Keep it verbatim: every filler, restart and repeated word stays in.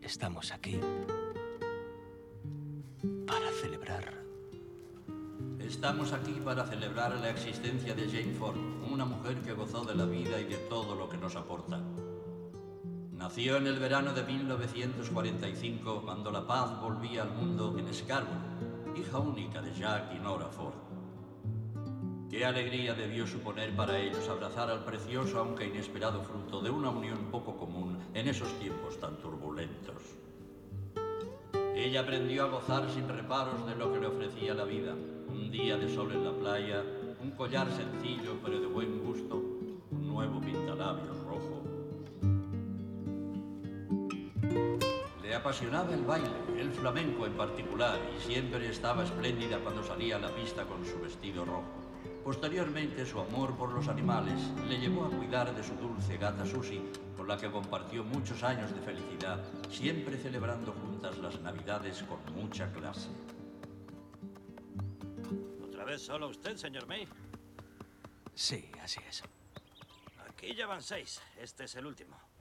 Estamos aquí para celebrar. Estamos aquí para celebrar la existencia de Jane Ford, una mujer que gozó de la vida y de todo lo que nos aporta. Nació en el verano de mil novecientos cuarenta y cinco, cuando la paz volvía al mundo en Scarborough, hija única de Jack y Nora Ford. Qué alegría debió suponer para ellos abrazar al precioso aunque inesperado fruto de una unión poco común en esos tiempos tan turbulentos. Ella aprendió a gozar sin reparos de lo que le ofrecía la vida. Un día de sol en la playa, un collar sencillo pero de buen gusto, un nuevo pintalabios rojo. Le apasionaba el baile, el flamenco en particular, y siempre estaba espléndida cuando salía a la pista con su vestido rojo. Posteriormente, su amor por los animales le llevó a cuidar de su dulce gata Susie, con la que compartió muchos años de felicidad, siempre celebrando juntas las Navidades con mucha clase. ¿Otra vez solo usted, señor May? Sí, así es. Aquí ya van seis. Este es el último.